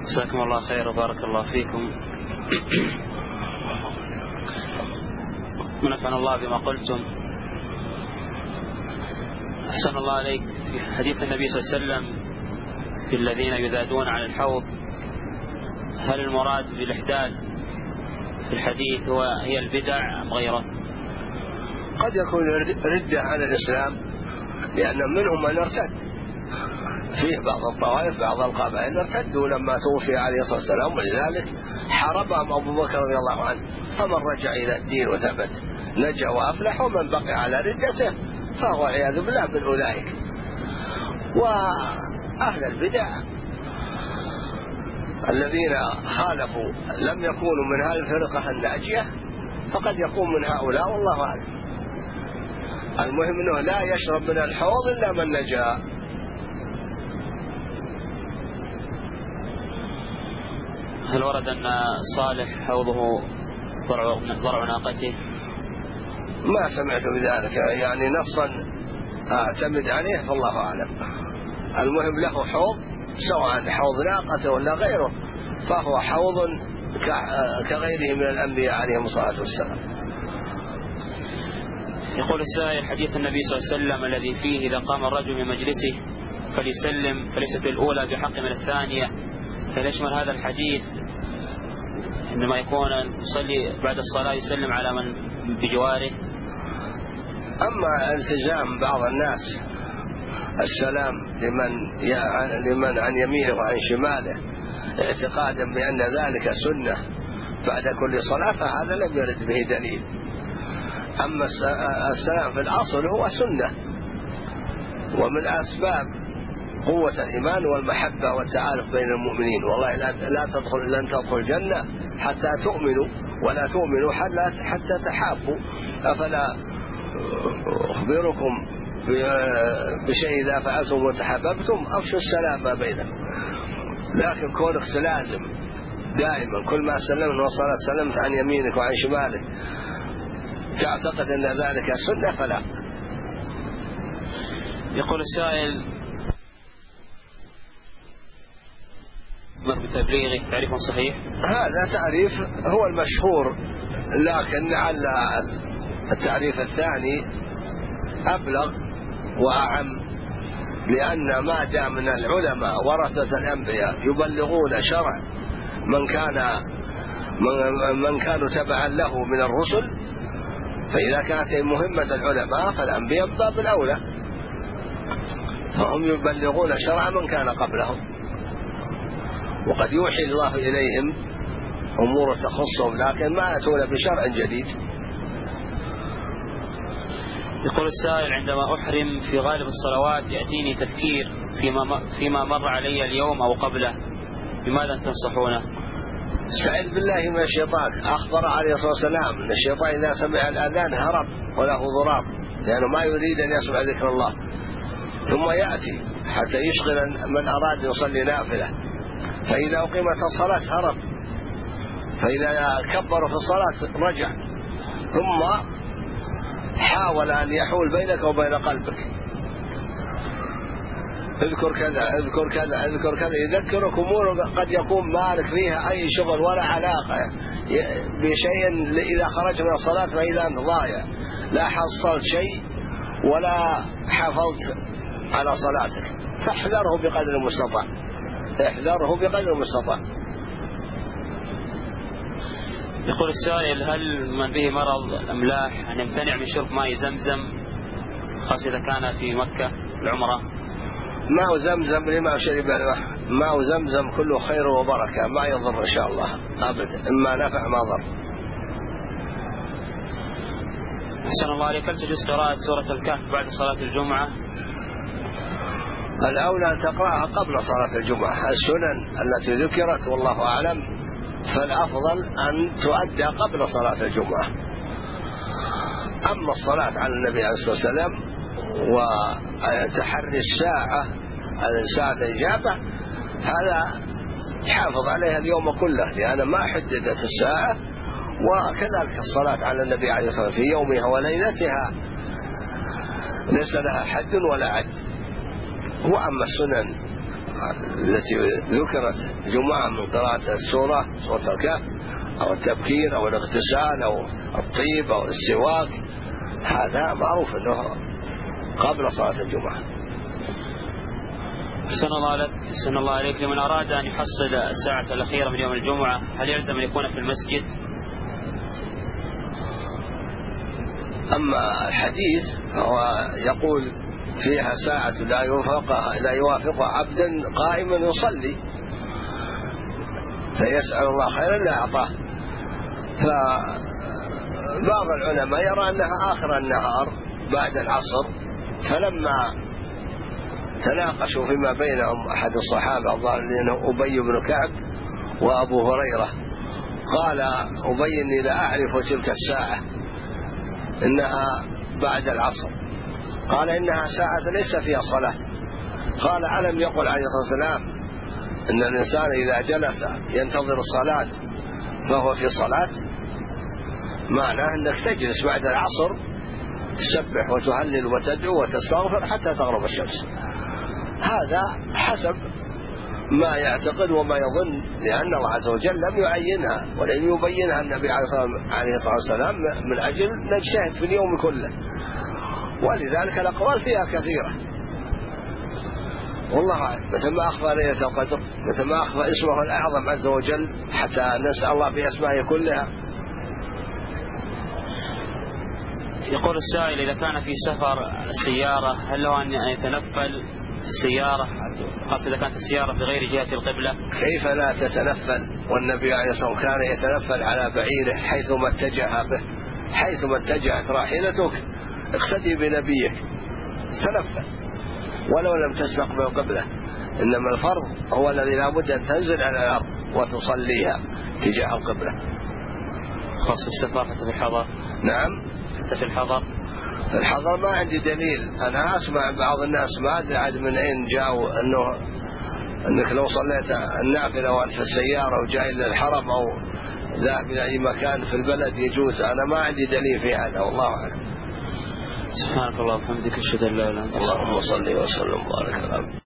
جزاكم الله خير وبارك الله فيكم. ونفعنا الله بما قلتم. أحسن الله عليك. في حديث النبي صلى الله عليه وسلم في الذين يذادون عن الحوض، هل المراد بالإحداث في الحديث هي البدع أم غيره؟ قد يكون ردة عن الإسلام، لأن منهم من ارتد، فيه بعض الطوائف بعض القبائل ارتدوا لما توفي عليه الصلاة والسلام، ولذلك حاربهم أبو بكر رضي الله عنه، فمن رجع إلى الدين وثبت نجا وأفلح، ومن بقي على ردته فهو عياذ بالله من أولئك. وأهل البدع الذين خالفوا لم يكونوا من هذه الفرقة الناجية، فقد يكون من هؤلاء والله أعلم. المهم أنه لا يشرب من الحوض إلا من نجا. هل ورد أن صالح حوضه ضرع ناقته؟ ما سمعت بذلك، يعني نصا أعتمد عليه فالله أعلم. المهم له حوض، سواء حوض ناقته ولا غيره، فهو حوض كغيره من الأنبياء عليهم الصلاة والسلام. يقول السائل: حديث النبي صلى الله عليه وسلم الذي فيه إذا قام الرجل من مجلسه فليسلم فليست الأولى بحق من الثانية، هل يشمل هذا الحديث عندما يكون يصلي بعد الصلاة يسلم على من بجواره؟ أما التزام بعض الناس السلام لمن عن يمينه وعن شماله اعتقادا بأن ذلك سنة بعد كل صلاة، فهذا لم يرد به دليل. أما السلام في الأصل هو سنة، ومن أسباب قوة الإيمان والمحبة والتعالف بين المؤمنين. والله لن تدخل الجنة حتى تؤمنوا، ولا تؤمنوا حتى تحابوا. أفلا أخبركم بشيء إذا فعلتم وتحاببتم أفشوا السلام ما بينكم. لكن كونك تلازم دائما كل ما سلمت وصلت سلمت عن يمينك وعن شمالك تعتقد أن ذلك سنة، فلا. يقول السائل: بتبليغه تعريف صحيح؟ هذا تعريف هو المشهور، لكن لعل التعريف الثاني أبلغ وأعم، لأن ما دام من العلماء ورثة الأنبياء يبلغون شرع من كانوا تبعا له من الرسل، فإذا كانت مهمة العلماء فالأنبياء باب الأولى، فهم يبلغون شرع من كان قبلهم، وقد يوحي الله إليهم أمور تخصهم، لكن ما يأتون بشرع جديد. يقول السائل: عندما أحرم في غالب الصلوات يأتيني تفكير فيما مر علي اليوم أو قبله، بماذا تنصحونه؟ استعذ بالله من الشيطان. أخبر عليه الصلاة والسلام أن الشيطان إذا سمع الأذان هرب وله ضراب، لأنه ما يريد أن يسمع ذكر الله، ثم يأتي حتى يشغل من أراد يصلي نافلة، فإذا أقيمت الصلاة هرب، فإذا كبر في الصلاة رجع، ثم حاول أن يحول بينك وبين قلبك، اذكر كذا اذكر كذا اذكر كذا، يذكرك أمور قد يكون مالك فيها أي شغل ولا علاقة بشيء، إذا خرجت من الصلاة فإذا أنت ضايع، لا حصلت شيء ولا حافظت على صلاتك، فاحذره بقدر المستطاع، احذره بقدر المستطاع. يقول السائل: هل من به مرض الأملاح أن يمتنع من شرب ماء زمزم خاصة إذا كان في مكة العمرة؟ ماء زمزم لما شرب له، ماء زمزم كله خير وبركة، ما يضر إن شاء الله أبدا، إما نفع ما ضر. أحسن الله عليك. هل تجوز قراءة سورة الكهف بعد صلاة الجمعة؟ الأولى أن تقرأها قبل صلاة الجمعة، السنن التي ذكرت والله أعلم، فالأفضل أن تؤدى قبل صلاة الجمعة. أما الصلاة على النبي عليه الصلاة والسلام وتحري الساعة ساعة الإجابة، هذا حافظ عليها اليوم كله، لأن ما حددت الساعة، وكذلك الصلاة على النبي عليه الصلاة والسلام في يومها وليلتها ليس لها حد ولا عد. وأما السنن التي ذكرت جمعة من قراءة سورة الكهف أو التبكير أو الاغتسال أو الطيب أو السواك، هذا معروف أنه قبل صلاة الجمعة. أحسن الله عليك. لمن أراد أن يحصل الساعة الأخيرة من يوم الجمعة هل يلزم أن يكون في المسجد؟ أما الحديث هو يقول فيها ساعة لا يوافقها عبدا قائما يصلي فيسأل الله خيرا لا أعطاه. فبعض العلماء يرى أنها آخر النهار بعد العصر، فلما تناقشوا فيما بينهم أحد الصحابة الظاهر أنه أبي بن كعب وأبو هريرة، قال أبي إني لا أعرف تلك الساعة إنها بعد العصر، قال إنها ساعة ليس فيها صلاة. قال ألم يقل عليه الصلاة والسلام إن الإنسان إذا جلس ينتظر الصلاة فهو في صلاة؟ معناه أنك تجلس بعد العصر تسبح وتهلل وتدعو وتستغفر حتى تغرب الشمس. هذا حسب ما يعتقد وما يظن، لأن الله عز وجل لم يعينها ولم يبينها النبي عليه الصلاة والسلام من أجل نجتهد في اليوم كله، ولذلك الأقوال فيها كثيرة. والله أعلم، مثل ما أخفى ليلة القدر، مثل ما أخفى اسمه الأعظم عز وجل حتى نسأل الله بأسمائه كلها. يقول السائل إذا كان في سفر السيارة هل له أن يتنفل السيارة، خاصة إذا كانت السيارة في غير جهة القبلة؟ كيف لا تتنفل والنبي عليه الصلاة والسلام كان يتنفل على بعيره حيثما اتجه به، حيثما اتجهت راحلتك اقتدي بنبيك تنفل ولو لم تستقبل القبلة. إنما الفرض هو الذي لا بد أن تنزل على الأرض وتصليها تجاه القبلة. خاصة السفر حتى في الحضر؟ نعم حتى في الحضر. في الحضر ما عندي دليل، أنا أسمع بعض الناس ما أدري عاد من أين جاءوا أنك لو صليت النافلة وأنت في السيارة وجاي إلى الحرم أو ذاهب إلى أي مكان في البلد يجوز. أنا ما عندي دليل في هذا والله أعلم. سبحانك اللهم وبحمدك أشهد أن لا إله إلا أنت. اللهم صل وسلم وبارك على